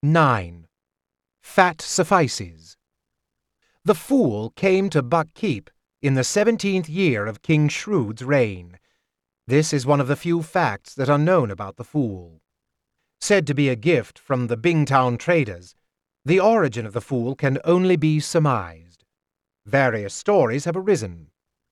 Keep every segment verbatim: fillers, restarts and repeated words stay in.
nine. Fat suffices. The fool came to Buck Keep in the seventeenth year of King Shrewd's reign. This is one of the few facts that are known about the fool. Said to be a gift from the Bingtown traders, the origin of the fool can only be surmised. Various stories have arisen.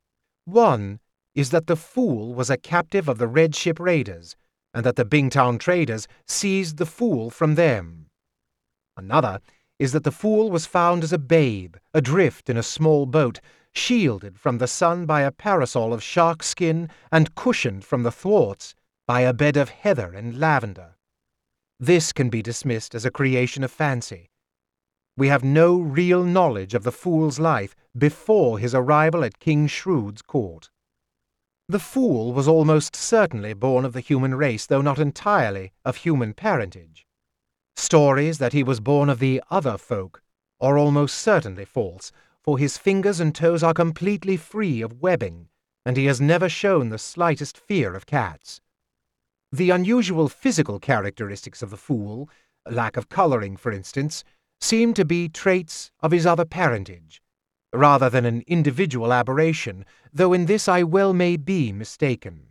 One is that the fool was a captive of the Red Ship raiders, and that the Bingtown traders seized the fool from them. Another is that the fool was found as a babe, adrift in a small boat, shielded from the sun by a parasol of shark skin and cushioned from the thwarts by a bed of heather and lavender. This can be dismissed as a creation of fancy. We have no real knowledge of the fool's life before his arrival at King Shrewd's court. The fool was almost certainly born of the human race, though not entirely of human parentage. Stories that he was born of the other folk are almost certainly false, for his fingers and toes are completely free of webbing, and he has never shown the slightest fear of cats. The unusual physical characteristics of the fool, lack of coloring, for instance, seem to be traits of his other parentage, rather than an individual aberration, though in this I well may be mistaken.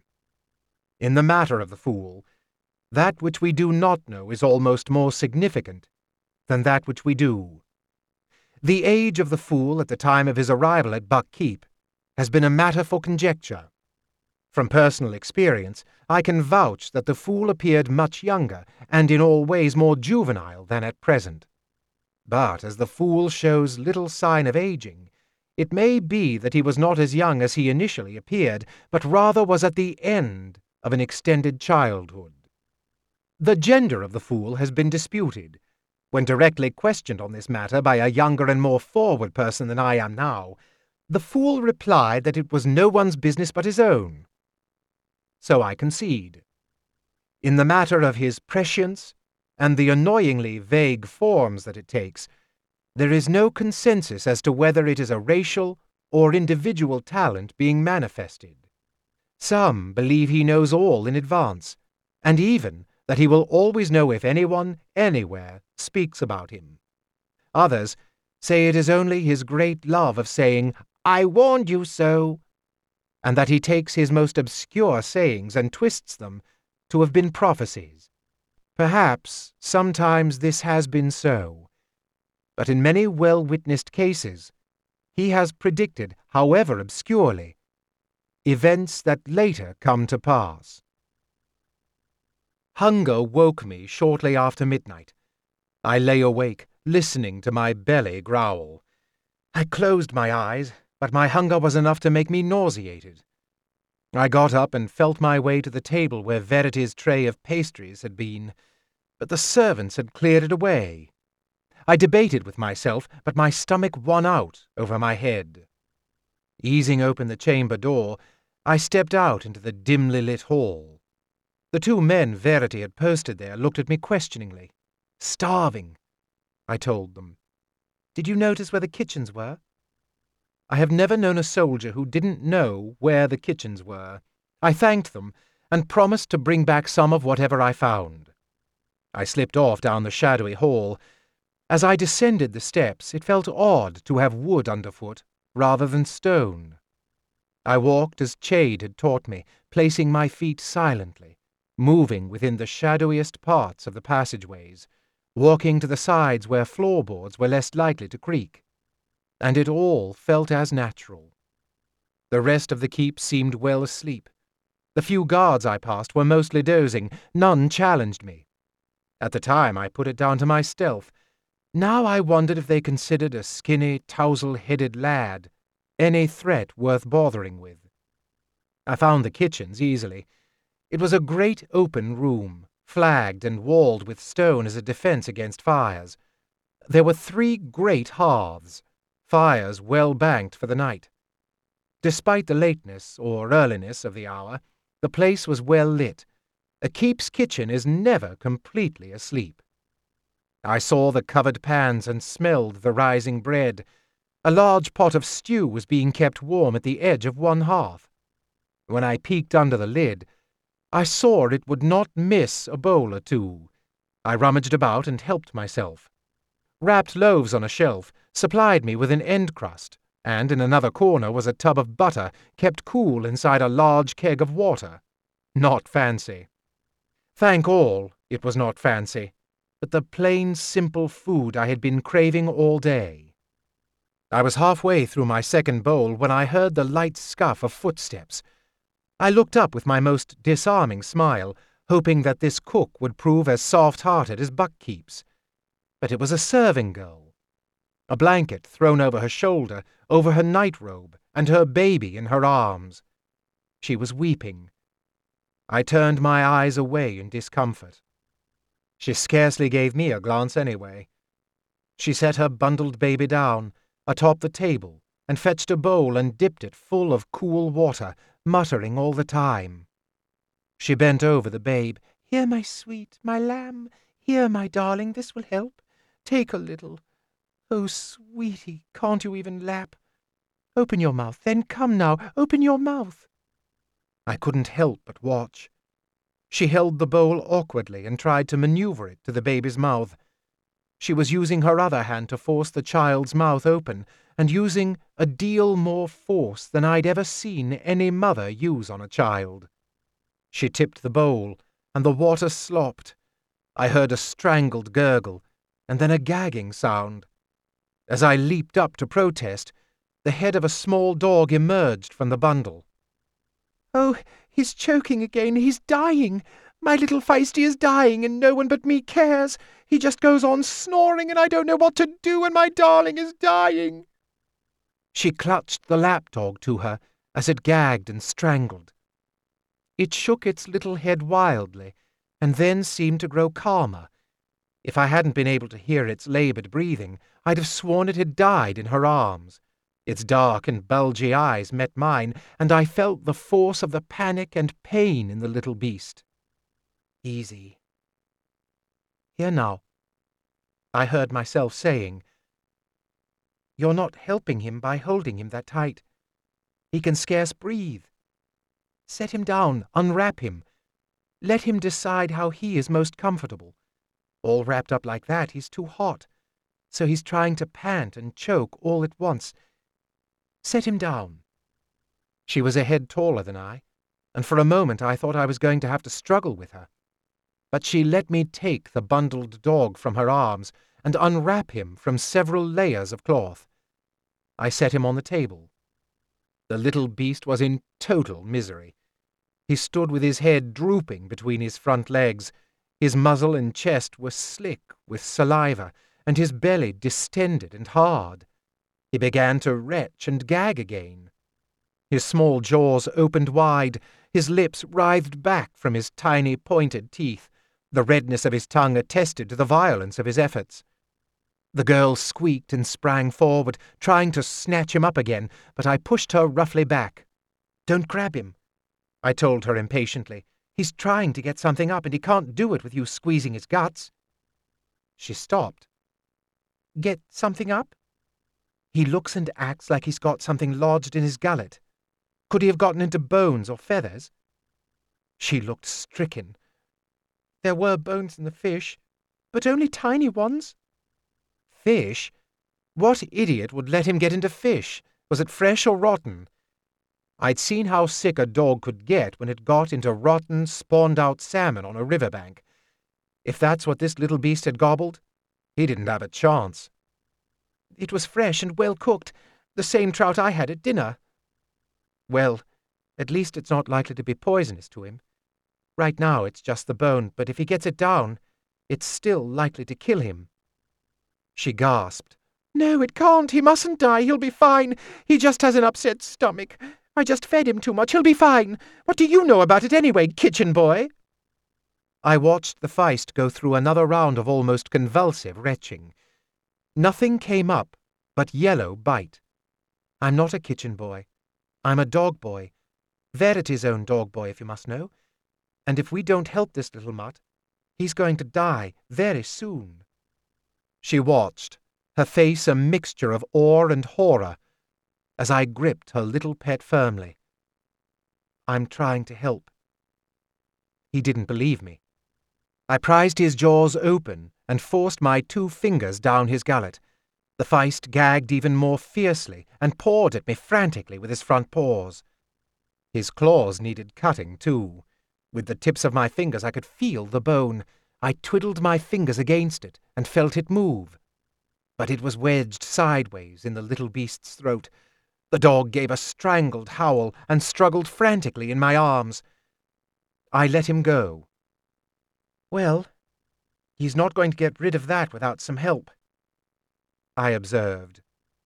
In the matter of the fool, that which we do not know is almost more significant than that which we do. The age of the fool at the time of his arrival at Buck Keep has been a matter for conjecture. From personal experience, I can vouch that the fool appeared much younger, and in all ways more juvenile than at present. But as the fool shows little sign of aging, it may be that he was not as young as he initially appeared, but rather was at the end of an extended childhood. The gender of the fool has been disputed. When directly questioned on this matter by a younger and more forward person than I am now, the fool replied that it was no one's business but his own. So I concede. In the matter of his prescience, and the annoyingly vague forms that it takes, there is no consensus as to whether it is a racial or individual talent being manifested. Some believe he knows all in advance, and even that he will always know if anyone, anywhere, speaks about him. Others say it is only his great love of saying, "I warned you so," and that he takes his most obscure sayings and twists them to have been prophecies. Perhaps sometimes this has been so, but in many well-witnessed cases he has predicted, however obscurely, events that later come to pass. Hunger woke me shortly after midnight. I lay awake, listening to my belly growl. I closed my eyes, but my hunger was enough to make me nauseated. I got up and felt my way to the table where Verity's tray of pastries had been, but the servants had cleared it away. I debated with myself, but my stomach won out over my head. Easing open the chamber door, I stepped out into the dimly lit hall. The two men Verity had posted there looked at me questioningly. "Starving," I told them. "Did you notice where the kitchens were?" I have never known a soldier who didn't know where the kitchens were. I thanked them and promised to bring back some of whatever I found. I slipped off down the shadowy hall. As I descended the steps, it felt odd to have wood underfoot rather than stone. I walked as Chade had taught me, placing my feet silently, moving within the shadowiest parts of the passageways, walking to the sides where floorboards were less likely to creak. And it all felt as natural. The rest of the keep seemed well asleep. The few guards I passed were mostly dozing. None challenged me. At the time I put it down to my stealth. Now I wondered if they considered a skinny, tousle-headed lad any threat worth bothering with. I found the kitchens easily. It was a great open room, flagged and walled with stone as a defense against fires. There were three great hearths, fires well banked for the night. Despite the lateness or earliness of the hour, the place was well lit. A keep's kitchen is never completely asleep. I saw the covered pans and smelled the rising bread. A large pot of stew was being kept warm at the edge of one hearth. When I peeked under the lid, I saw it would not miss a bowl or two. I rummaged about and helped myself. Wrapped loaves on a shelf supplied me with an end crust, and in another corner was a tub of butter kept cool inside a large keg of water. Not fancy. Thank all, it was not fancy, but the plain, simple food I had been craving all day. I was halfway through my second bowl when I heard the light scuff of footsteps. I looked up with my most disarming smile, hoping that this cook would prove as soft-hearted as Buck keeps. But it was a serving girl. A blanket thrown over her shoulder, over her nightrobe, and her baby in her arms. She was weeping. I turned my eyes away in discomfort. She scarcely gave me a glance anyway. She set her bundled baby down atop the table and fetched a bowl and dipped it full of cool water, muttering all the time. She bent over the babe. "Here, my sweet, my lamb. Here, my darling, this will help. Take a little. Oh, sweetie, can't you even lap? Open your mouth, then come now, open your mouth." I couldn't help but watch. She held the bowl awkwardly and tried to maneuver it to the baby's mouth. She was using her other hand to force the child's mouth open, and using a deal more force than I'd ever seen any mother use on a child. She tipped the bowl, and the water slopped. I heard a strangled gurgle, and then a gagging sound. As I leaped up to protest, the head of a small dog emerged from the bundle. "Oh, he's choking again. He's dying. My little Feisty is dying, and no one but me cares. He just goes on snoring, and I don't know what to do, and my darling is dying." She clutched the lapdog to her as it gagged and strangled. It shook its little head wildly, and then seemed to grow calmer. If I hadn't been able to hear its laboured breathing, I'd have sworn it had died in her arms. Its dark and bulgy eyes met mine, and I felt the force of the panic and pain in the little beast. "Easy. Here now," I heard myself saying. "You're not helping him by holding him that tight. He can scarce breathe. Set him down, unwrap him. Let him decide how he is most comfortable. All wrapped up like that, he's too hot, so he's trying to pant and choke all at once. Set him down." She was a head taller than I, and for a moment I thought I was going to have to struggle with her. But she let me take the bundled dog from her arms and unwrap him from several layers of cloth. I set him on the table. The little beast was in total misery. He stood with his head drooping between his front legs. His muzzle and chest were slick with saliva, and his belly distended and hard. He began to retch and gag again. His small jaws opened wide, his lips writhed back from his tiny pointed teeth. The redness of his tongue attested to the violence of his efforts. The girl squeaked and sprang forward, trying to snatch him up again, but I pushed her roughly back. "Don't grab him," I told her impatiently. "He's trying to get something up, and he can't do it with you squeezing his guts." She stopped. "Get something up? He looks and acts like he's got something lodged in his gullet. Could he have gotten into bones or feathers?" She looked stricken. "There were bones in the fish, but only tiny ones." "Fish? What idiot would let him get into fish? Was it fresh or rotten?" I'd seen how sick a dog could get when it got into rotten, spawned-out salmon on a riverbank. If that's what this little beast had gobbled, he didn't have a chance. "It was fresh and well cooked, the same trout I had at dinner." "Well, at least it's not likely to be poisonous to him. Right now it's just the bone, but if he gets it down, it's still likely to kill him." She gasped. "No, it can't. He mustn't die. He'll be fine. He just has an upset stomach. I just fed him too much. He'll be fine. What do you know about it anyway, kitchen boy?" I watched the Feist go through another round of almost convulsive retching. Nothing came up but yellow bite. I'm not a kitchen boy. I'm a dog boy. Verity's own dog boy, if you must know. And if we don't help this little mutt, he's going to die very soon. She watched, her face a mixture of awe and horror, as I gripped her little pet firmly. "I'm trying to help." He didn't believe me. I prized his jaws open and forced my two fingers down his gullet. The Feist gagged even more fiercely and pawed at me frantically with his front paws. His claws needed cutting, too. With the tips of my fingers I could feel the bone. I twiddled my fingers against it and felt it move. But it was wedged sideways in the little beast's throat. The dog gave a strangled howl and struggled frantically in my arms. I let him go. "Well, he's not going to get rid of that without some help," I observed.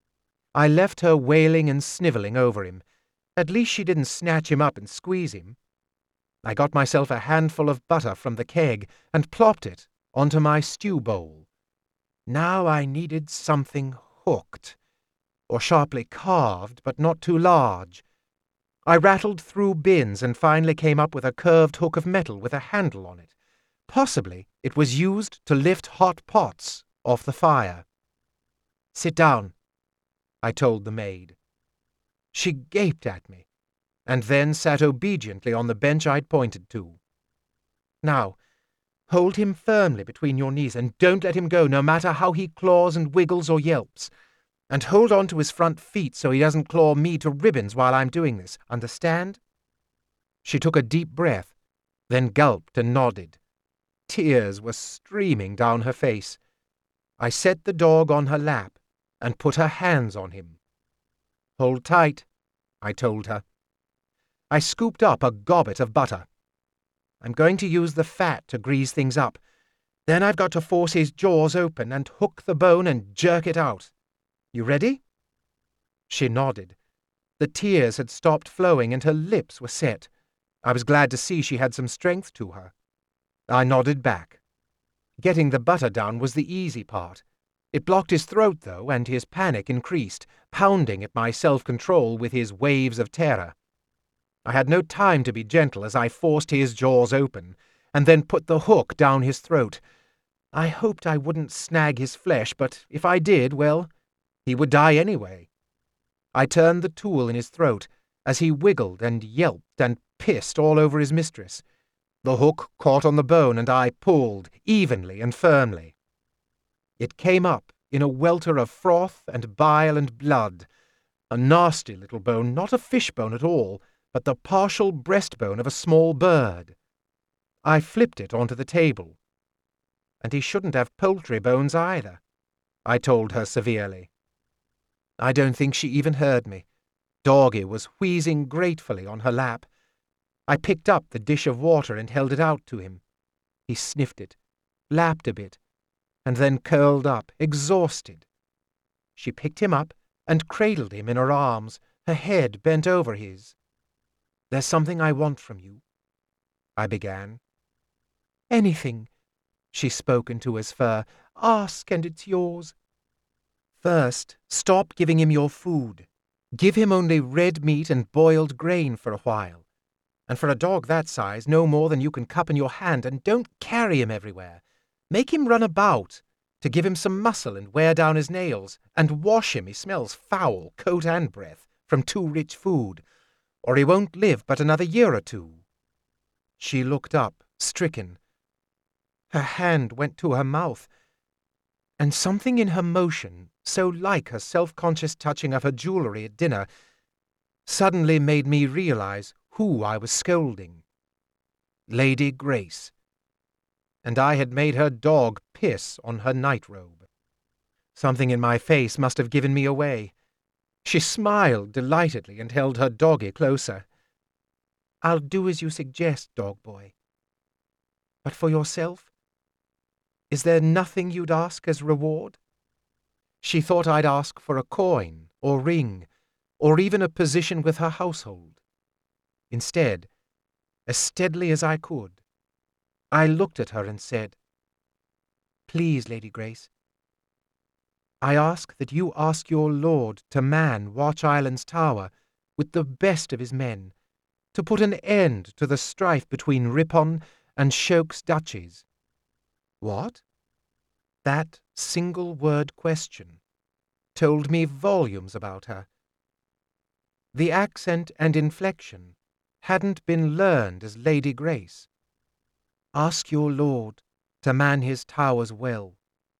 I left her wailing and snivelling over him. At least she didn't snatch him up and squeeze him. I got myself a handful of butter from the keg and plopped it onto my stew bowl. Now I needed something hooked, or sharply carved, but not too large. I rattled through bins and finally came up with a curved hook of metal with a handle on it. Possibly it was used to lift hot pots off the fire. "Sit down," I told the maid. She gaped at me, and then sat obediently on the bench I'd pointed to. "Now, hold him firmly between your knees and don't let him go no matter how he claws and wiggles or yelps. And hold on to his front feet so he doesn't claw me to ribbons while I'm doing this. Understand?" She took a deep breath, then gulped and nodded. Tears were streaming down her face. I set the dog on her lap and put her hands on him. "Hold tight," I told her. I scooped up a gobbet of butter. I'm going to use the fat to grease things up. Then I've got to force his jaws open and hook the bone and jerk it out. You ready?" She nodded. The tears had stopped flowing and her lips were set. I was glad to see she had some strength to her. I nodded back. Getting the butter down was the easy part. It blocked his throat, though, and his panic increased, pounding at my self-control with his waves of terror. I had no time to be gentle as I forced his jaws open, and then put the hook down his throat. I hoped I wouldn't snag his flesh, but if I did, well, he would die anyway. I turned the tool in his throat as he wiggled and yelped and pissed all over his mistress. The hook caught on the bone, and I pulled, evenly and firmly. It came up in a welter of froth and bile and blood, a nasty little bone, not a fish bone at all, but the partial breastbone of a small bird. I flipped it onto the table. "And he shouldn't have poultry bones either," I told her severely. I don't think she even heard me. Doggy was wheezing gratefully on her lap. I picked up the dish of water and held it out to him. He sniffed it, lapped a bit, and then curled up, exhausted. She picked him up and cradled him in her arms, her head bent over his. "There's something I want from you," I began. "Anything," she spoke into his fur. "Ask, and it's yours." "First, stop giving him your food. Give him only red meat and boiled grain for a while. And for a dog that size, no more than you can cup in your hand, and don't carry him everywhere. Make him run about, to give him some muscle and wear down his nails, and wash him, he smells foul, coat and breath, from too rich food, or he won't live but another year or two." She looked up, stricken. Her hand went to her mouth, and something in her motion, so like her self-conscious touching of her jewelry at dinner, suddenly made me realize who I was scolding. Lady Grace. And I had made her dog piss on her nightrobe. Something in my face must have given me away. She smiled delightedly and held her doggy closer. "I'll do as you suggest, dog boy. But for yourself? Is there nothing you'd ask as reward?" She thought I'd ask for a coin or ring, or even a position with her household. Instead, as steadily as I could, I looked at her and said, "Please, Lady Grace, I ask that you ask your lord to man Watch Island's tower with the best of his men, to put an end to the strife between Ripon and Shoke's duchies." What? That single-word question told me volumes about her. The accent and inflection hadn't been learned as Lady Grace. "Ask your lord to man his towers well.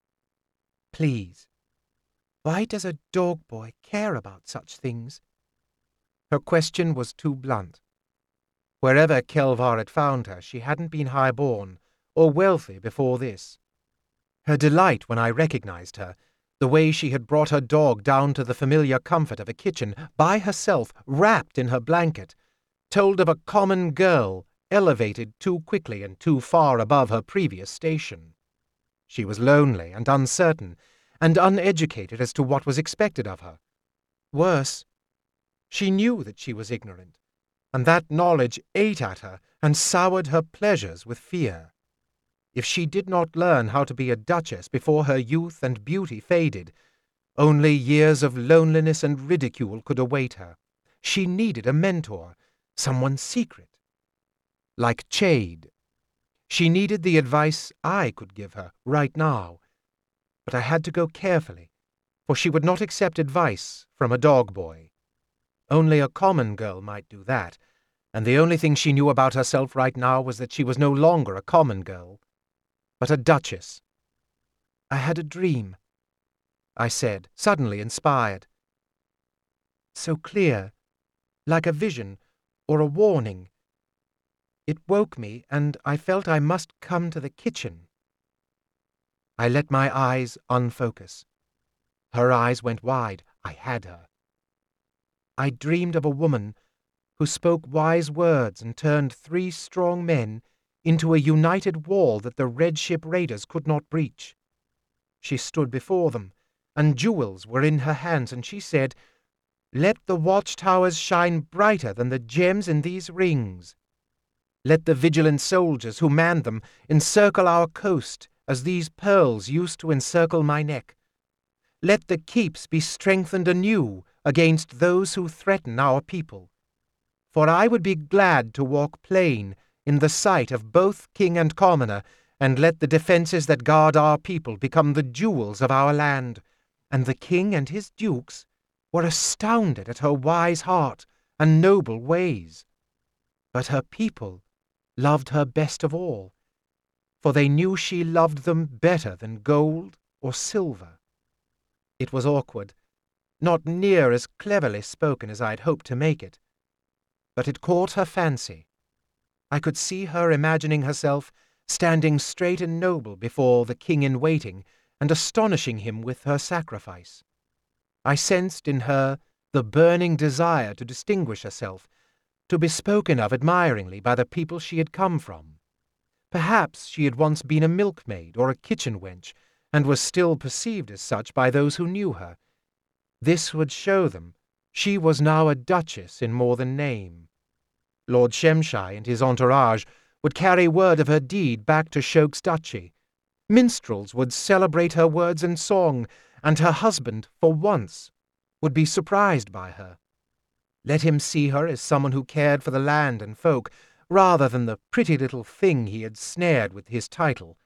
Please, why does a dog boy care about such things? Her question was too blunt. Wherever Kelvar had found her, she hadn't been high-born or wealthy before this. Her delight when I recognized her, the way she had brought her dog down to the familiar comfort of a kitchen by herself, wrapped in her blanket, told of a common girl elevated too quickly and too far above her previous station. She was lonely and uncertain, and uneducated as to what was expected of her. Worse, she knew that she was ignorant, and that knowledge ate at her and soured her pleasures with fear. If she did not learn how to be a duchess before her youth and beauty faded, only years of loneliness and ridicule could await her. She needed a mentor, someone secret. Like Chade. She needed the advice I could give her right now. But I had to go carefully, for she would not accept advice from a dog boy. Only a common girl might do that, and the only thing she knew about herself right now was that she was no longer a common girl, but a duchess. I had a dream, I said, suddenly inspired. So clear, like a vision or a warning. It woke me, and I felt I must come to the kitchen. I let my eyes unfocus. Her eyes went wide. I had her. I dreamed of a woman who spoke wise words and turned three strong men into a united wall that the Red Ship raiders could not breach. She stood before them, and jewels were in her hands, and she said, "Let the watchtowers shine brighter than the gems in these rings. Let the vigilant soldiers who manned them encircle our coast as these pearls used to encircle my neck. Let the keeps be strengthened anew against those who threaten our people. For I would be glad to walk plain in the sight of both king and commoner, and let the defences that guard our people become the jewels of our land." And the king and his dukes were astounded at her wise heart and noble ways. But her people loved her best of all, for they knew she loved them better than gold or silver. It was awkward, not near as cleverly spoken as I had hoped to make it, but it caught her fancy. I could see her imagining herself standing straight and noble before the king-in-waiting and astonishing him with her sacrifice. I sensed in her the burning desire to distinguish herself, to be spoken of admiringly by the people she had come from. Perhaps she had once been a milkmaid or a kitchen wench, and was still perceived as such by those who knew her. This would show them she was now a duchess in more than name. Lord Shemshai and his entourage would carry word of her deed back to Shoke's duchy. Minstrels would celebrate her words and song, and her husband, for once, would be surprised by her. Let him see her as someone who cared for the land and folk, rather than the pretty little thing he had snared with his title.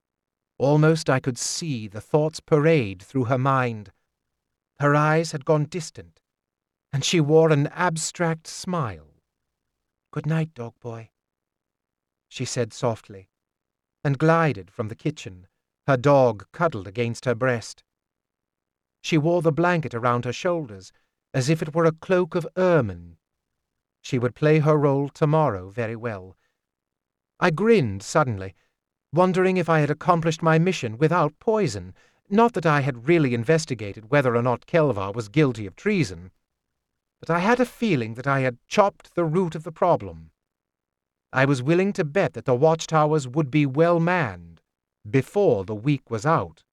Almost I could see the thoughts parade through her mind. Her eyes had gone distant, and she wore an abstract smile. "Good night, dog boy," she said softly, and glided from the kitchen, her dog cuddled against her breast. She wore the blanket around her shoulders, as if it were a cloak of ermine. She would play her role tomorrow very well. I grinned suddenly, wondering if I had accomplished my mission without poison, not that I had really investigated whether or not Kelvar was guilty of treason, but I had a feeling that I had chopped the root of the problem. I was willing to bet that the watchtowers would be well manned before the week was out.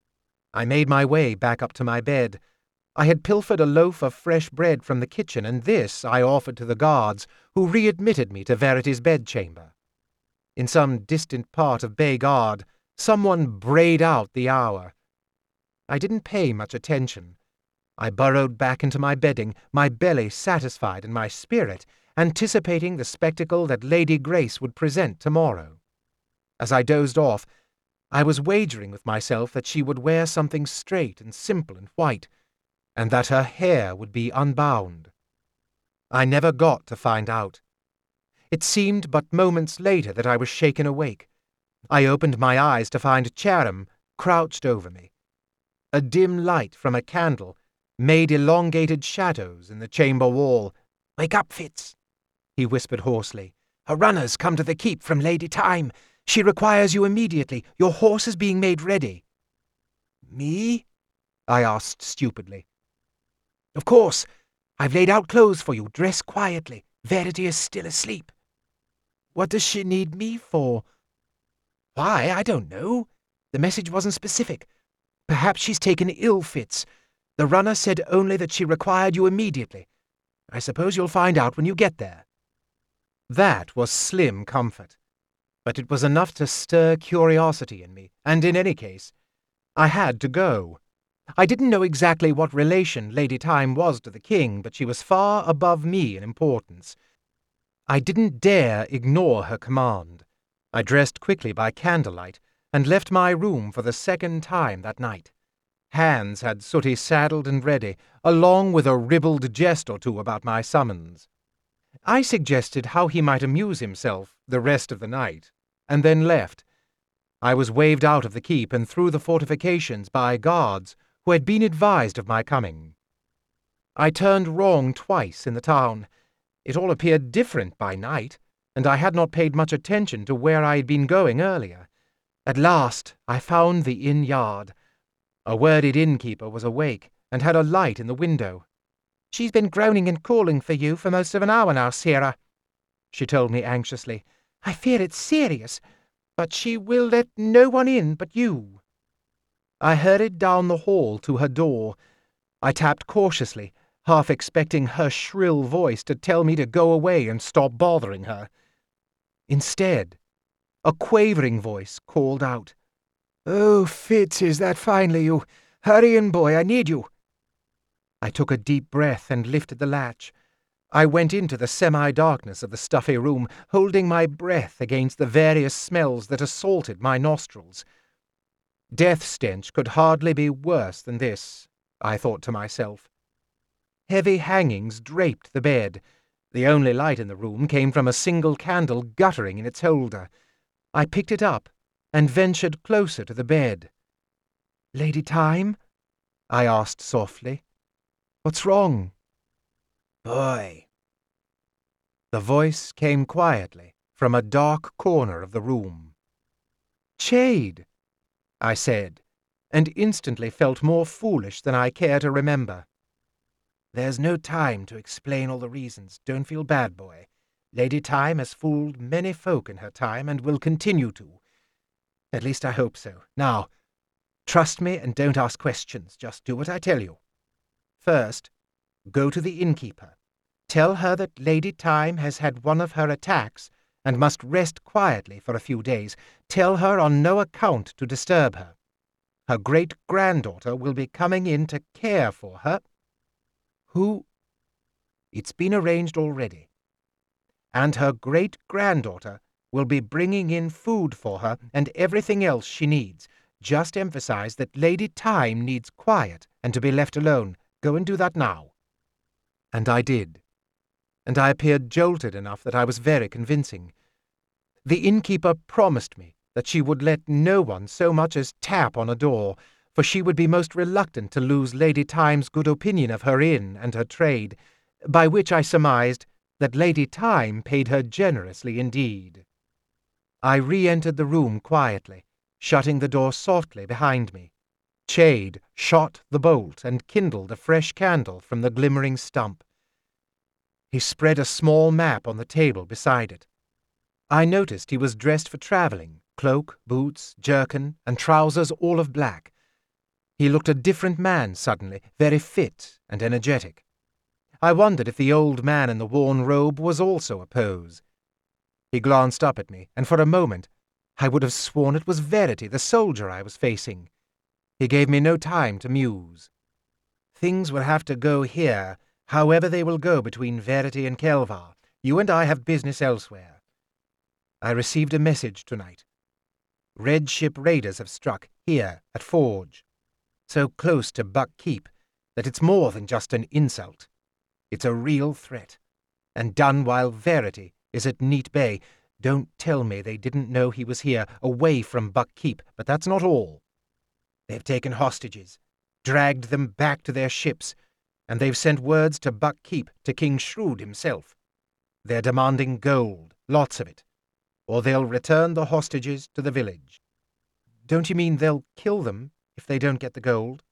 I made my way back up to my bed. I had pilfered a loaf of fresh bread from the kitchen, and this I offered to the guards, who readmitted me to Verity's bedchamber. In some distant part of Baygard, someone brayed out the hour. I didn't pay much attention. I burrowed back into my bedding, my belly satisfied and my spirit anticipating the spectacle that Lady Grace would present tomorrow. As I dozed off, I was wagering with myself that she would wear something straight and simple and white, and that her hair would be unbound. I never got to find out. It seemed but moments later that I was shaken awake. I opened my eyes to find Chatham crouched over me. A dim light from a candle made elongated shadows in the chamber wall. "Wake up, Fitz," he whispered hoarsely. "A runner's come to the keep from Lady Time. She requires you immediately. Your horse is being made ready." "Me?" I asked stupidly. "Of course. I've laid out clothes for you. Dress quietly. Verity is still asleep." "What does she need me for?" "Why, I don't know. The message wasn't specific. Perhaps she's taken ill, Fitz. The runner said only that she required you immediately. I suppose you'll find out when you get there." That was slim comfort, but it was enough to stir curiosity in me, and in any case, I had to go. I didn't know exactly what relation Lady Time was to the king, but she was far above me in importance. I didn't dare ignore her command. I dressed quickly by candlelight and left my room for the second time that night. Hans had Sooty saddled and ready, along with a ribald jest or two about my summons. I suggested how he might amuse himself the rest of the night, and then left. I was waved out of the keep and through the fortifications by guards who had been advised of my coming. I turned wrong twice in the town. It all appeared different by night, and I had not paid much attention to where I had been going earlier. At last I found the inn yard. A worded innkeeper was awake and had a light in the window. "She's been groaning and calling for you for most of an hour now, Sirrah," she told me anxiously. "I fear it's serious, but she will let no one in but you." I hurried down the hall to her door. I tapped cautiously, half expecting her shrill voice to tell me to go away and stop bothering her. Instead, a quavering voice called out, "Oh, Fitz, is that finally you? Hurry in, boy, I need you." I took a deep breath and lifted the latch. I went into the semi-darkness of the stuffy room, holding my breath against the various smells that assaulted my nostrils. Death stench could hardly be worse than this, I thought to myself. Heavy hangings draped the bed. The only light in the room came from a single candle guttering in its holder. I picked it up and ventured closer to the bed. "Lady Time?" I asked softly. "What's wrong?" "Boy." The voice came quietly from a dark corner of the room. "Chade," I said, and instantly felt more foolish than I care to remember. "There's no time to explain all the reasons. Don't feel bad, boy. Lady Time has fooled many folk in her time and will continue to. At least I hope so. Now, trust me and don't ask questions. Just do what I tell you. First, go to the innkeeper. Tell her that Lady Time has had one of her attacks and must rest quietly for a few days. Tell her on no account to disturb her. Her great-granddaughter will be coming in to care for her." "Who?" "It's been arranged already. And her great-granddaughter will be bringing in food for her and everything else she needs. Just emphasize that Lady Time needs quiet and to be left alone. Go and do that now." And I did. And I appeared jolted enough that I was very convincing. The innkeeper promised me that she would let no one so much as tap on a door, for she would be most reluctant to lose Lady Time's good opinion of her inn and her trade, by which I surmised that Lady Time paid her generously indeed. I re-entered the room quietly, shutting the door softly behind me. Chade shot the bolt and kindled a fresh candle from the glimmering stump. He spread a small map on the table beside it. I noticed he was dressed for travelling, cloak, boots, jerkin, and trousers all of black. He looked a different man suddenly, very fit and energetic. I wondered if the old man in the worn robe was also a pose. He glanced up at me, and for a moment I would have sworn it was Verity, the soldier I was facing. He gave me no time to muse. "Things will have to go here, however they will go between Verity and Kelvar. You and I have business elsewhere. I received a message tonight. Red Ship raiders have struck here at Forge, so close to Buck Keep that it's more than just an insult. It's a real threat, and done while Verity is at Neat Bay. Don't tell me they didn't know he was here, away from Buck Keep, but that's not all. They've taken hostages, dragged them back to their ships, and they've sent words to Buck Keep, to King Shrewd himself. They're demanding gold, lots of it, or they'll return the hostages to the village. Don't you mean they'll kill them if they don't get the gold?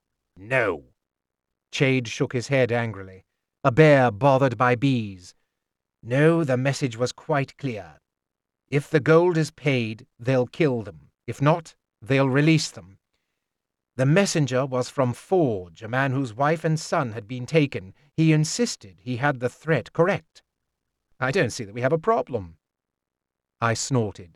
No. Chade shook his head angrily, a bear bothered by bees. No, the message was quite clear. If the gold is paid, they'll kill them. If not, they'll release them. The messenger was from Forge, a man whose wife and son had been taken. He insisted he had the threat correct. I don't see that we have a problem. I snorted.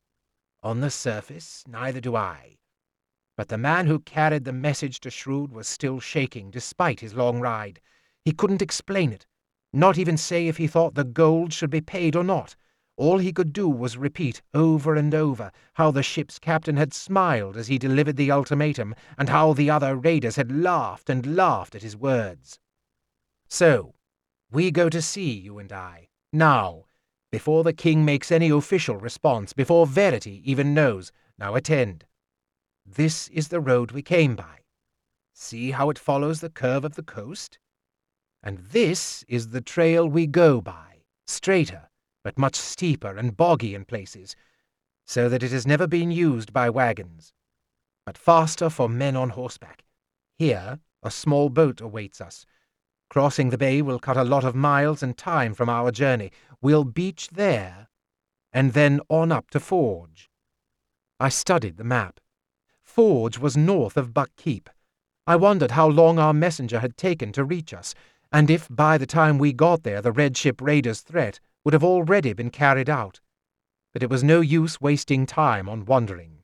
On the surface, neither do I. But the man who carried the message to Shrewd was still shaking, despite his long ride. He couldn't explain it, not even say if he thought the gold should be paid or not. All he could do was repeat over and over how the ship's captain had smiled as he delivered the ultimatum, and how the other raiders had laughed and laughed at his words. So, we go to sea, you and I, now, before the king makes any official response, before Verity even knows. Now attend. This is the road we came by. See how it follows the curve of the coast? And this is the trail we go by, straighter, but much steeper and boggy in places, so that it has never been used by wagons, but faster for men on horseback. Here, a small boat awaits us. Crossing the bay will cut a lot of miles and time from our journey. We'll beach there, and then on up to Forge. I studied the map. Forge was north of Buck Keep. I wondered how long our messenger had taken to reach us, and if by the time we got there the Red Ship Raiders' threat would have already been carried out. But it was no use wasting time on wondering.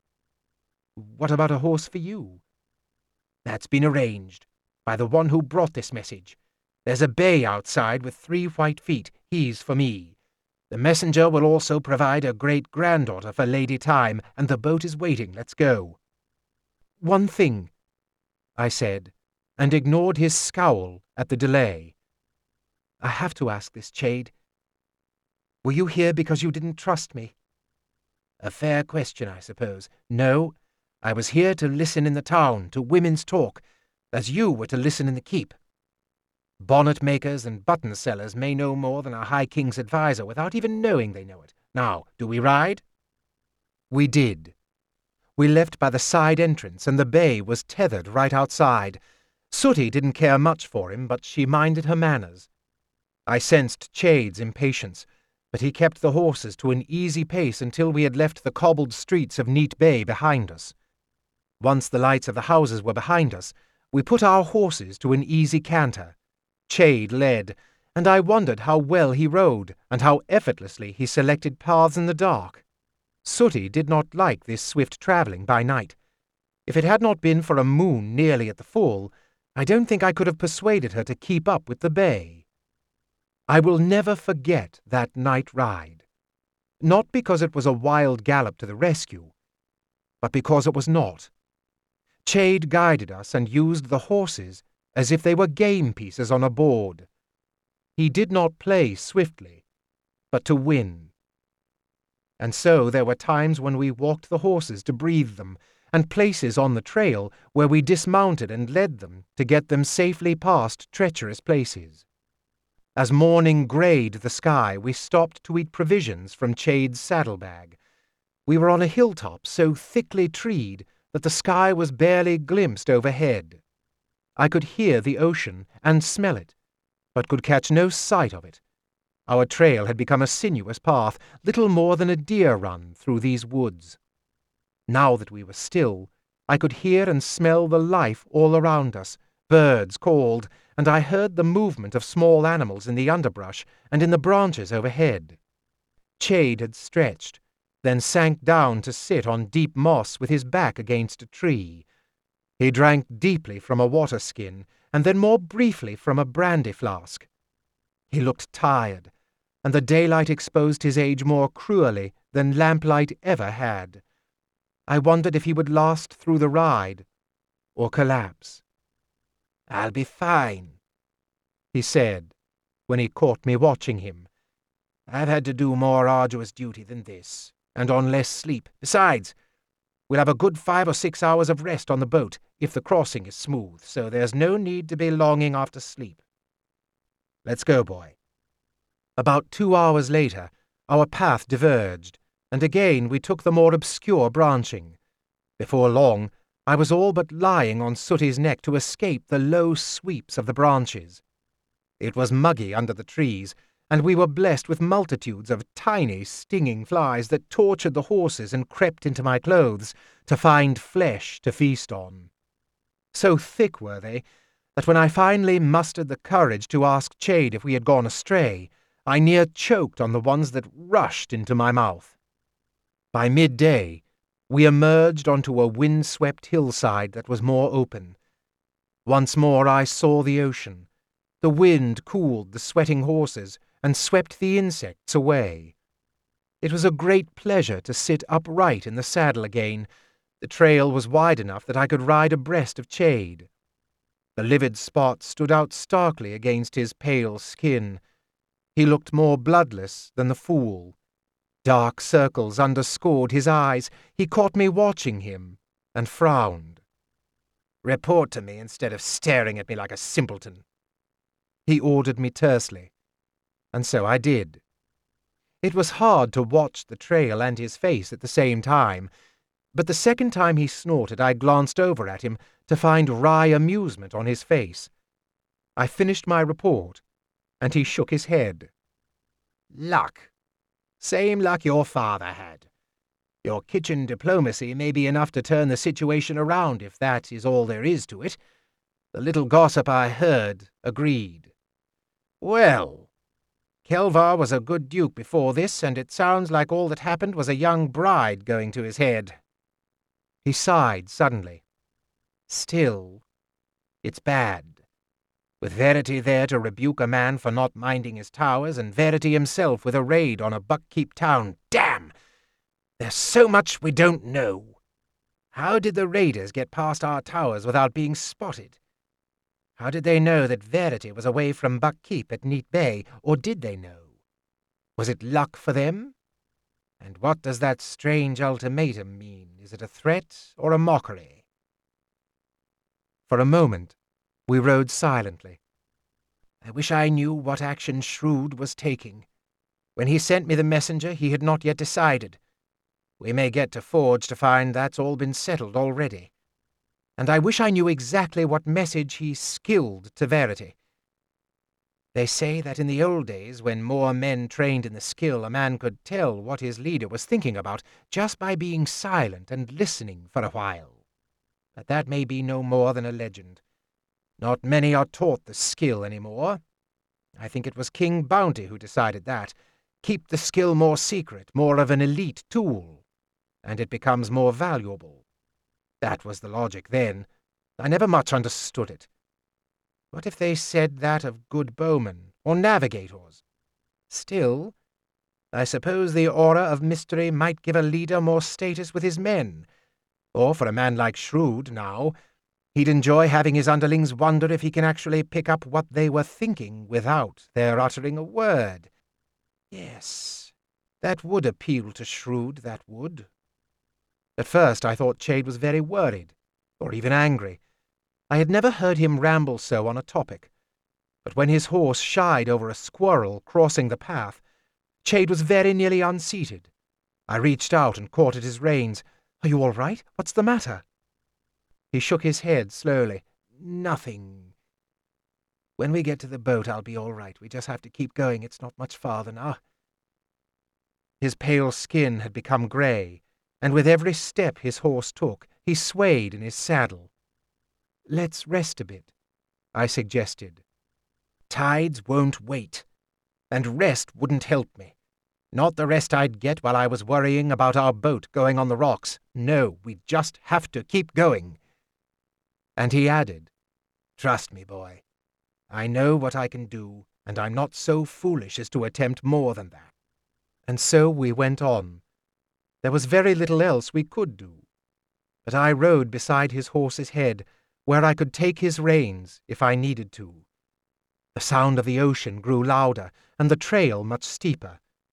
What about a horse for you? That's been arranged, by the one who brought this message. There's a bay outside with three white feet. He's for me. The messenger will also provide a great-granddaughter for Lady Time, and the boat is waiting. Let's go. One thing, I said, and ignored his scowl at the delay. I have to ask this, Chade. Were you here because you didn't trust me? A fair question, I suppose. No, I was here to listen in the town, to women's talk, as you were to listen in the keep. Bonnet makers and button sellers may know more than a High King's advisor without even knowing they know it. Now, do we ride? We did. We left by the side entrance, and the bay was tethered right outside. Sooty didn't care much for him, but she minded her manners. I sensed Chade's impatience, but he kept the horses to an easy pace until we had left the cobbled streets of Neat Bay behind us. Once the lights of the houses were behind us, we put our horses to an easy canter. Chade led, and I wondered how well he rode, and how effortlessly he selected paths in the dark. Sooty did not like this swift travelling by night. If it had not been for a moon nearly at the full, I don't think I could have persuaded her to keep up with the bay. I will never forget that night ride. Not because it was a wild gallop to the rescue, but because it was not. Chade guided us and used the horses as if they were game pieces on a board. He did not play swiftly, but to win. And so there were times when we walked the horses to breathe them, and places on the trail where we dismounted and led them to get them safely past treacherous places. As morning greyed the sky, we stopped to eat provisions from Chade's saddlebag. We were on a hilltop so thickly treed that the sky was barely glimpsed overhead. I could hear the ocean and smell it, but could catch no sight of it. Our trail had become a sinuous path, little more than a deer run through these woods. Now that we were still, I could hear and smell the life all around us. Birds called, and I heard the movement of small animals in the underbrush and in the branches overhead. Chade had stretched, then sank down to sit on deep moss with his back against a tree. He drank deeply from a water skin, and then more briefly from a brandy flask. He looked tired, and the daylight exposed his age more cruelly than lamplight ever had. I wondered if he would last through the ride, or collapse. "I'll be fine," he said, when he caught me watching him. I've had to do more arduous duty than this, and on less sleep. Besides, we'll have a good five or six hours of rest on the boat if the crossing is smooth, so there's no need to be longing after sleep. Let's go, boy. About two hours later, our path diverged, and again we took the more obscure branching. Before long, I was all but lying on Sooty's neck to escape the low sweeps of the branches. It was muggy under the trees, and we were blessed with multitudes of tiny, stinging flies that tortured the horses and crept into my clothes to find flesh to feast on. So thick were they that when I finally mustered the courage to ask Chade if we had gone astray, I near choked on the ones that rushed into my mouth. By midday, we emerged onto a wind-swept hillside that was more open. Once more I saw the ocean. The wind cooled the sweating horses and swept the insects away. It was a great pleasure to sit upright in the saddle again. The trail was wide enough that I could ride abreast of Chade. The livid spots stood out starkly against his pale skin. He looked more bloodless than the fool. Dark circles underscored his eyes. He caught me watching him, and frowned. "Report to me instead of staring at me like a simpleton," he ordered me tersely, and so I did. It was hard to watch the trail and his face at the same time, but the second time he snorted I glanced over at him to find wry amusement on his face. I finished my report, and he shook his head. "Luck. Same luck your father had. Your kitchen diplomacy may be enough to turn the situation around if that is all there is to it. The little gossip I heard agreed. Well, Kelvar was a good duke before this, and it sounds like all that happened was a young bride going to his head." He sighed suddenly. "Still, it's bad. With Verity there to rebuke a man for not minding his towers, and Verity himself with a raid on a Buckkeep town. Damn! There's so much we don't know. How did the raiders get past our towers without being spotted? How did they know that Verity was away from Buckkeep at Neat Bay, or did they know? Was it luck for them? And what does that strange ultimatum mean? Is it a threat or a mockery?" For a moment, we rode silently. I wish I knew what action Shrewd was taking. When he sent me the messenger, he had not yet decided. We may get to Forge to find that's all been settled already. And I wish I knew exactly what message he skilled to Verity. They say that in the old days, when more men trained in the skill, a man could tell what his leader was thinking about just by being silent and listening for a while. But that may be no more than a legend. Not many are taught the skill any more. I think it was King Bounty who decided that. Keep the skill more secret, more of an elite tool, and it becomes more valuable. That was the logic then. I never much understood it. What if they said that of good bowmen or navigators? Still, I suppose the aura of mystery might give a leader more status with his men. Or for a man like Shrewd, now, he'd enjoy having his underlings wonder if he can actually pick up what they were thinking without their uttering a word. Yes, that would appeal to Shrewd, that would. At first I thought Chade was very worried, or even angry. I had never heard him ramble so on a topic. But when his horse shied over a squirrel crossing the path, Chade was very nearly unseated. I reached out and caught at his reins. "Are you all right? What's the matter?" He shook his head slowly. "Nothing. When we get to the boat, I'll be all right. We just have to keep going. It's not much farther now." His pale skin had become grey, and with every step his horse took, he swayed in his saddle. "Let's rest a bit," I suggested. "Tides won't wait, and rest wouldn't help me. Not the rest I'd get while I was worrying about our boat going on the rocks. No, we just have to keep going." And he added, "Trust me, boy. I know what I can do, and I'm not so foolish as to attempt more than that." And so we went on. There was very little else we could do. But I rode beside his horse's head, where I could take his reins if I needed to. The sound of the ocean grew louder, and the trail much steeper.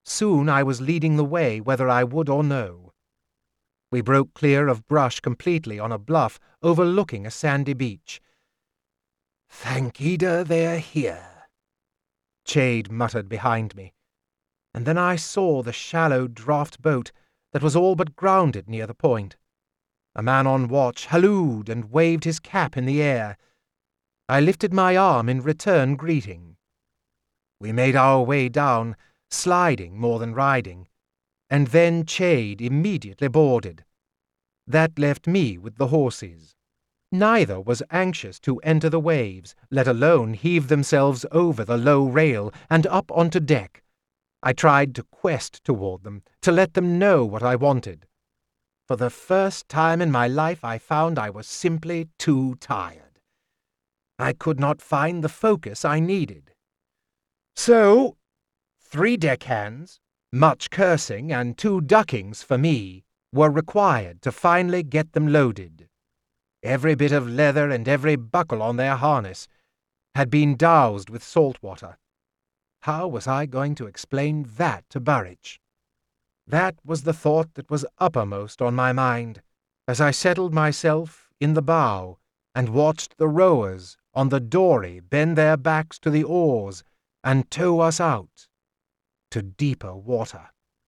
soon I was leading the way whether I would or no. We broke clear of brush completely on a bluff overlooking a sandy beach. "Thank Ida they're here," Chade muttered behind me, and then I saw the shallow draught boat that was all but grounded near the point. A man on watch hallooed and waved his cap in the air. I lifted my arm in return greeting. We made our way down, sliding more than riding, and then Chade immediately boarded. That left me with the horses. Neither was anxious to enter the waves, let alone heave themselves over the low rail and up onto deck. I tried to quest toward them, to let them know what I wanted. For the first time in my life I found I was simply too tired. I could not find the focus I needed. So, three deckhands, much cursing, and two duckings for me were required to finally get them loaded. Every bit of leather and every buckle on their harness had been doused with salt water. How was I going to explain that to Burridge? That was the thought that was uppermost on my mind, as I settled myself in the bow and watched the rowers on the dory bend their backs to the oars and tow us out to deeper water.